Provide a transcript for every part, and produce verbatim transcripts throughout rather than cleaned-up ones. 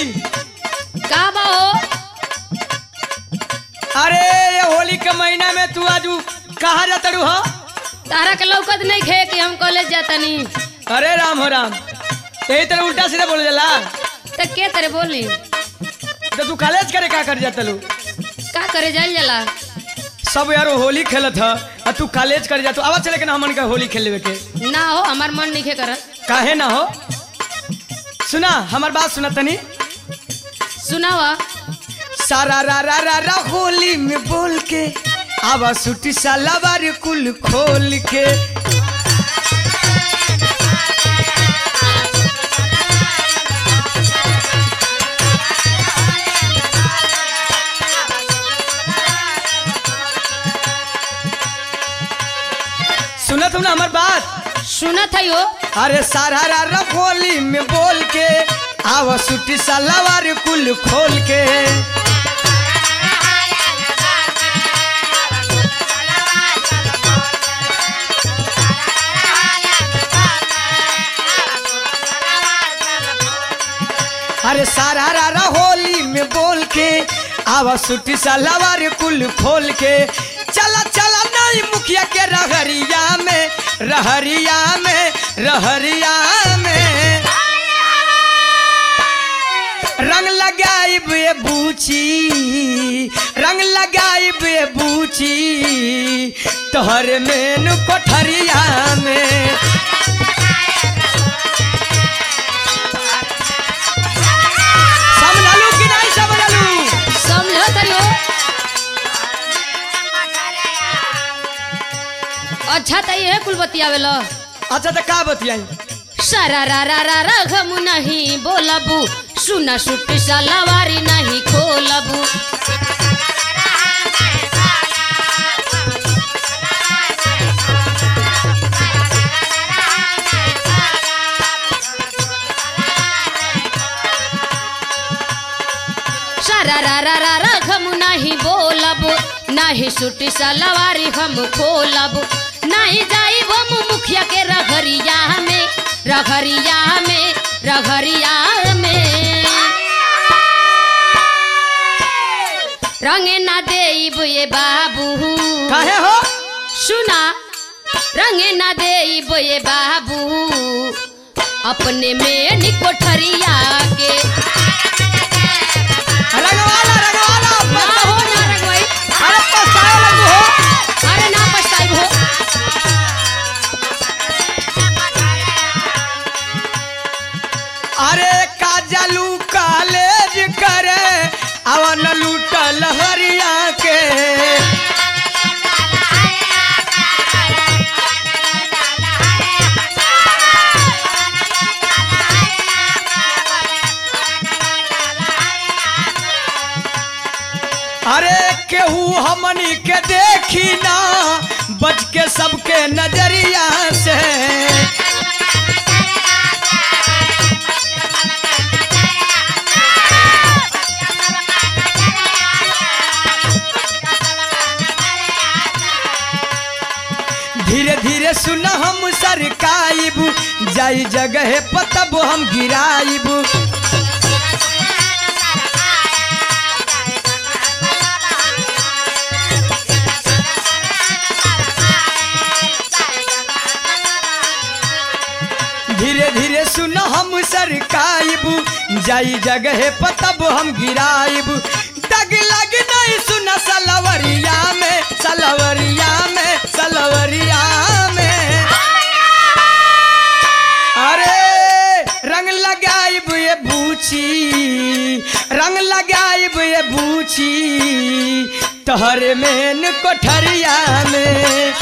का बा हो? अरे ये होली के महीना में तू आज कहाँ जाता रू हो? तारा के लौकत नहीं खे कि हम कॉलेज जाता नहीं। अरे राम हो राम, यही तरह उल्टा सीधा बोल जाला। तो के तरह बोली? तो तू कॉलेज करे का कर जाता लू? का करे जाइल जाला? सब यार होली खेलत है और तू कॉलेज करे जा। तू आवाज चले के ना हमन का होली खेलवे के ना हो, हमार मन नहीं खे करत। काहे ना हो? सुना हमार बात सुना तनी। सुनावा। सारा रा रा रा रा होली में बोल के आवा सूटी सलवार कुल खोल के। सुनत हो ना हमार बात? सुनत है हो। अरे सारा रा रा होली में बोल के आवा सूटी सलवार कुल खोल के। अरे सारा रा रा होली में बोल के आवा सूटी सलवार कुल खोल के। चला चला नहीं मुखिया के रहरिया में, रहरिया में, रहरिया में रंग लगाई बे बूची, रंग लगाई बे बूची तोहर मेन कोठरिया में। समझलू कि नहीं समझलू? समझत है हो। अच्छा तो ये कुल बतियावेला। अच्छा तो का बतियाई? सारा रा रा रा रा घमु नहीं बोलबू, सुना सुटी सलवारी नहीं खोलबू। सारा रा रा रा रा घमु नहीं बोलबू, नहीं सुटी सलवारी हम खोलबू। नहीं जाई हम मुखिया के रघरिया में, रघरिया में, रघरिया में रंगे ना देब ये बाबू। काहे हो? सुना, रंगे ना देब ये बाबू अपने में निकोठरिया के। रंगवाला रंगवाला ना हो ना रंगवाई। अरे पछताए लगू हो। अरे ना पछताई हो। अरे काजलू कॉलेज करे अवन लूटल हरिया के। अरे केहू हमनी के देखी ना बच के सबके नजरिया से। धीरे धीरे सुन हम सरकाइबू, जाई जगह पतब हम गिराइबू। धीरे धीरे सुन हम सरकाइबू, जाई जगह पतब हम गिराइबू। दग लग नहीं सुन सलवरिया में, सलवरिया में, सलवरिया में। अरे रंग लगाइब ये बूची, रंग लगाइब ये बूची तोहरे मेन कोठरिया में।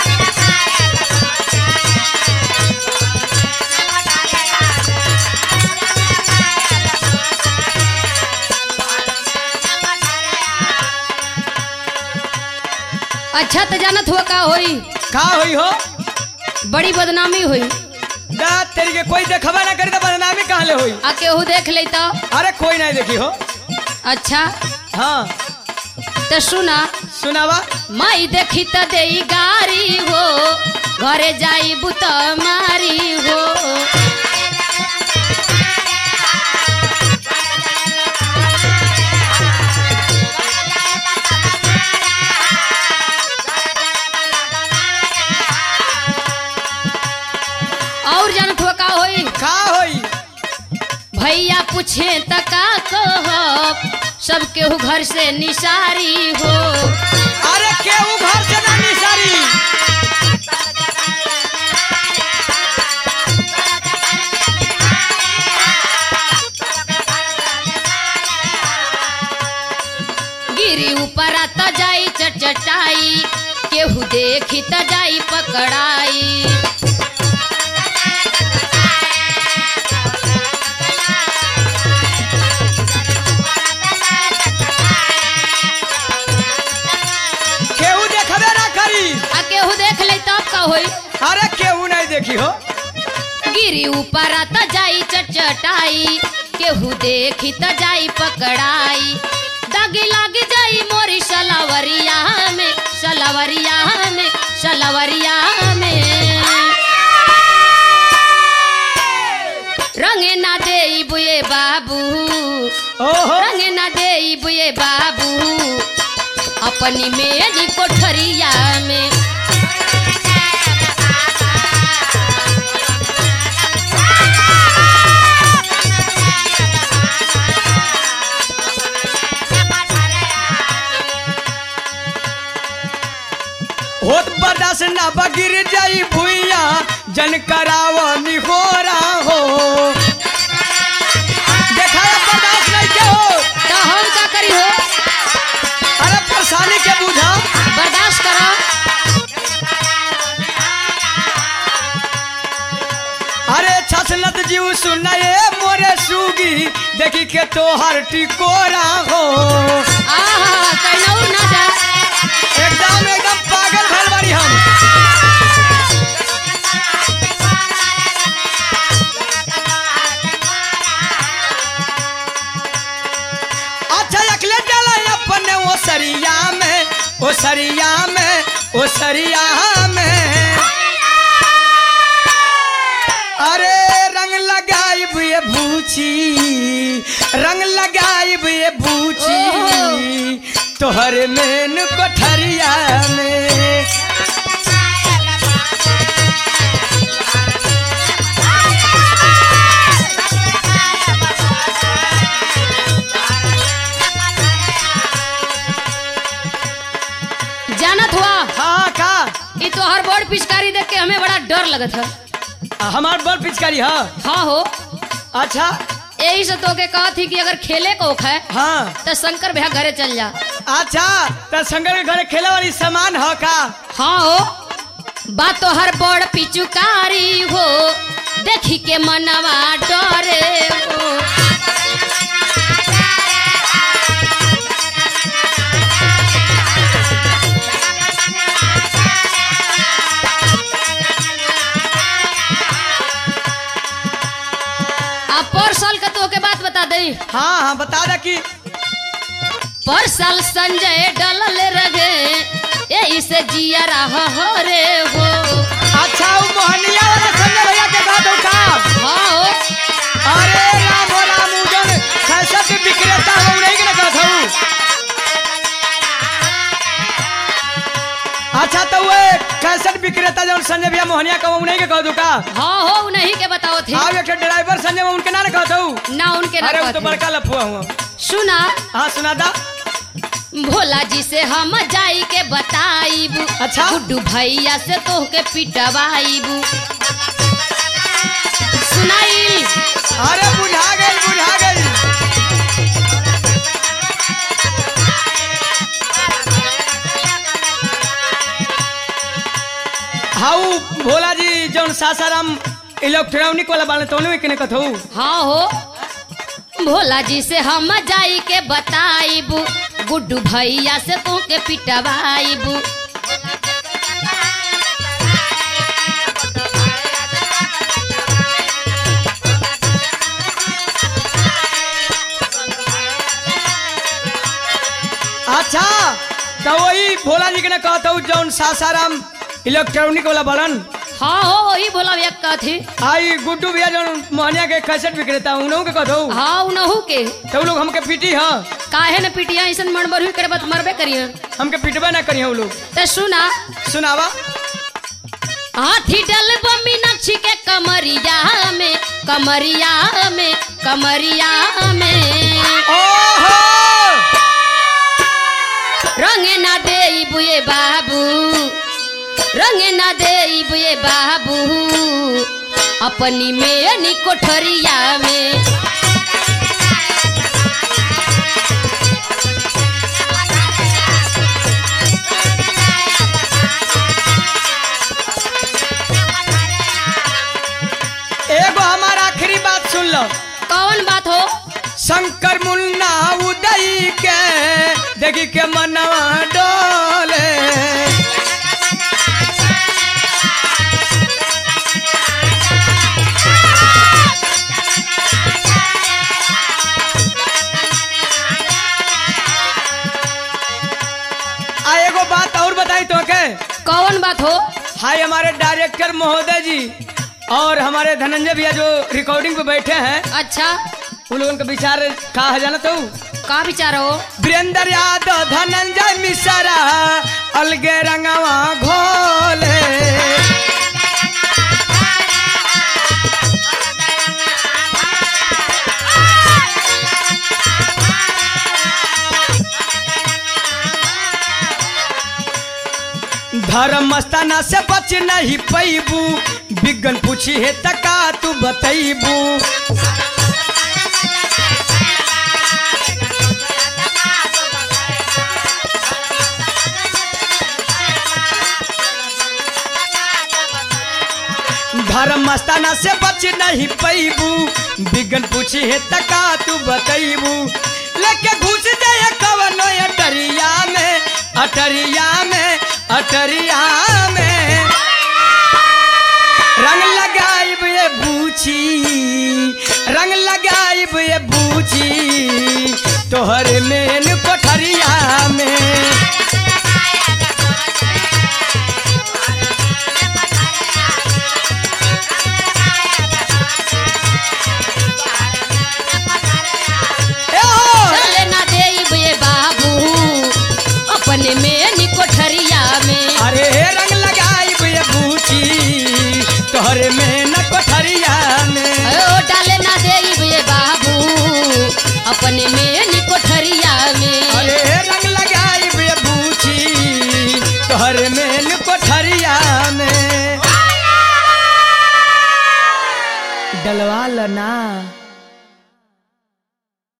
अच्छा तो जानत हुआ का होई? का होई हो? बड़ी बदनामी हुई। ना तेरी के कोई देखबा ना करे तो बदनामी कहाँ ले होई? आ केहू देख ले तो? अरे कोई नहीं देखी हो। अच्छा हाँ तो सुना। सुनावा। माई देखी तो देई गारी हो, घरे जाई बुत मारी हो। भैया पूछे त का कहब सब केहू घर से निसारी हो। अरे केहू घर से ना निसारी। गिरी ऊपर त जाई चटचटाई केहू देखी त जाई पकड़ाई। केहू देखबे ना करी। आ केहू देख ले तब का होई। अरे केहू नहीं देखी हो। गिरी ऊपर त जाई चटचटाई केहू देखी त जाई पकड़ाई। दागी लाग जाई मोरी सलावरिया में सलावरिया में सलावरिया में। रंगे ना देई बुए बाबू ओहो रंगे ना देई बुए बाबू अपनी मेरी कोठरिया में। होत बर्दाश्त ना बगिर जाई भुइया जन कराव निहोरा हो। देखा बर्दाश्त नहीं के हो तो हम का करी हो। अरे परेशानी के बुझा बर्दाश्त करो। अरे छसलत जीव सुनाए मोरे सूगी देखी के तोहर टिकोरा हो। आहा कहनऊ ना जा। एकदम एकदम पागल भइल बाड़ी हम। अच्छा अकले डाला अपने ओ सरिया में ओ सरिया में ओ सरिया में। अरे रंग लगाई बुए भूची रंग लगाई बुए भूची तोहर मेन कोठरिया में। जानत हुआ हाँ का ये तो हर बोर्ड पिचकारी देख के हमें बड़ा डर लगत है। हमार बड़ पिचकारी हाँ। हाँ हो अच्छा यही से तो के कहा थी कि अगर खेले को है हाँ तो शंकर भैया घरे चल जा। अच्छा तो शंकर के घरे खेले वाली सामान हो का। हाँ हो बात तो हर बड़ पिचुकारी हो देखी के मनवा डरे हो। आप पर साल का तो के बात बता दे। हाँ हाँ बता दे कि पर साल संजय डलल रहे यही से जिया रहा हो रे हो। अच्छा वो मोहनिया वाला संजय भैया के कहा दो का। हाँ हो अरे राम हो राम उजन कैसा के विक्रेता हो नहीं के ना कहत हूँ। अच्छा तो वो कैसेट विक्रेता जो संजय भैया मोहनिया का वो नहीं के कह दो का। हाँ हो उन्हीं के बताओ थे। हाँ एक ड्राइवर संजय वो उनके ना ना कहत हूँ। ना उनके ना अरे वो कहत तो थे। बड़का लफुआ हुआ। सुना हाँ सुना दा। भोला जी से हम जाई के बताईबू। अच्छा। गुड्डू भैया से तो के पिटवाईबू। सुनाई अरे बुझा गई बुझा गई। हाउ भोला जी जौन सासाराम इलेक्ट्रॉनिक वाला बाले तो नहीं के कहत हूँ। हाँ हो भोला जी से हम जाई के बताईबू। गुड्डू भैया से तो के पिटवाईबू। अच्छा तो वही भोला जी के ना कहता हूँ जौन सासाराम इलेक्ट्रॉनिक वाला बलन। हाँ हो वही भोला भैया का थी। आई गुड्डू भैया जौन मोहनिया के कैसेट विक्रेता हूँ उन्होंने के कहता हूँ। हाँ उनहू के तो लोग हमके पीटी हाँ। काहे न पिटिया ऐसा मन बरहुई करे बत मरबे करिए। हमके पिटबा ना करिए वो लोग। तो सुना सुनावा। हाथी डलब मीनाक्षी के कमरिया में कमरिया में कमरिया में ओहो रंग ना दे बुए बाबू रंग ना दे बुए बाबू अपनी मेनी कोठरिया में एगो हमारा आखिरी बात सुन लो। कौन बात हो? शंकर मुन्ना उदय के देखी के मनवा डोले आ एगो बात और बताई तो के। कौन बात हो? हाय हमारे डायरेक्टर महोदय जी और हमारे धनंजय भैया जो रिकॉर्डिंग पे बैठे हैं, अच्छा उन लोगों का विचार का है जाना तो का विचार हो? वीरेंद्र यादव धनंजय मिश्रा अलगे रंगवा घोले धर्म मस्ताना से बच नहीं पैबू बिगन पूछी है तका तू बतैबू धर्म मस्ताना से बच नहीं पैबू बिगन पूछी है तका तू बतैबू लेके घुस जाए कवनो अटरिया में अटरिया में अटरिया में रंग लगाइब ये बूची रंग लगाइब ये बूची तोहर मेन कोठरिया में अपने मेनी कोठरिया में अरे रंग लगाइब ये बूची तोहरे में न कोठरिया में ओ डाले ना देब ये बाबू अपने मेनी कोठरिया में अरे रंग लगाइब ये बूची तोहरे में न कोठरिया में डलवा लना।